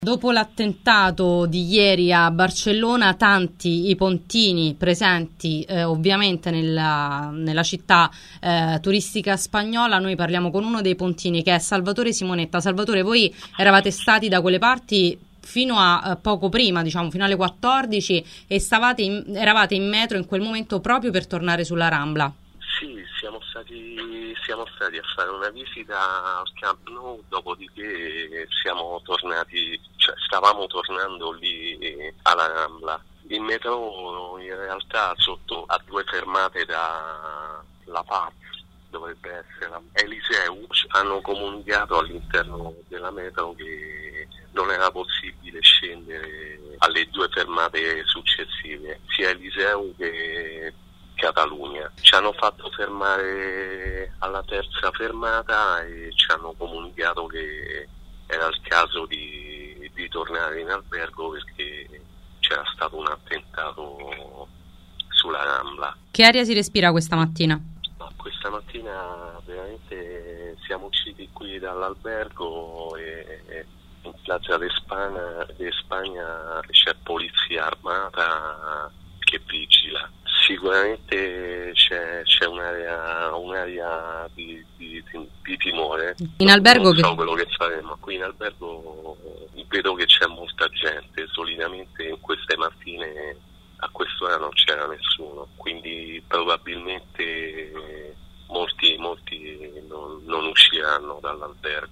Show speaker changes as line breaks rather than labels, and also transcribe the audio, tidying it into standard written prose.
Dopo l'attentato di ieri a Barcellona, tanti i pontini presenti ovviamente nella città turistica spagnola. Noi parliamo con uno dei pontini, che è Salvatore Simonetta. Salvatore, voi eravate stati da quelle parti fino a poco prima, diciamo fino alle 14, e eravate in metro in quel momento proprio per tornare sulla Rambla.
Sì, siamo stati a fare una visita al Camp Nou, dopodiché siamo tornati, cioè stavamo tornando lì alla Rambla. Il metro in realtà sotto a 2 fermate da La Paz, dovrebbe essere la Eliseu, hanno comunicato all'interno della metro che non era possibile scendere alle 2 fermate successive, sia Eliseu che Catalunya. Ci hanno fatto fermare alla 3ª fermata e ci hanno comunicato che era il caso di tornare in albergo perché c'era stato un attentato sulla Rambla.
Che aria si respira questa mattina?
Questa mattina veramente siamo usciti qui dall'albergo e in Plaza de Spagna c'è polizia armata che vigila. Sicuramente c'è un'area di timore.
In albergo
non so quello che faremo. Qui in albergo vedo che c'è molta gente. Solitamente in queste mattine a quest'ora non c'era nessuno, quindi probabilmente molti non usciranno dall'albergo.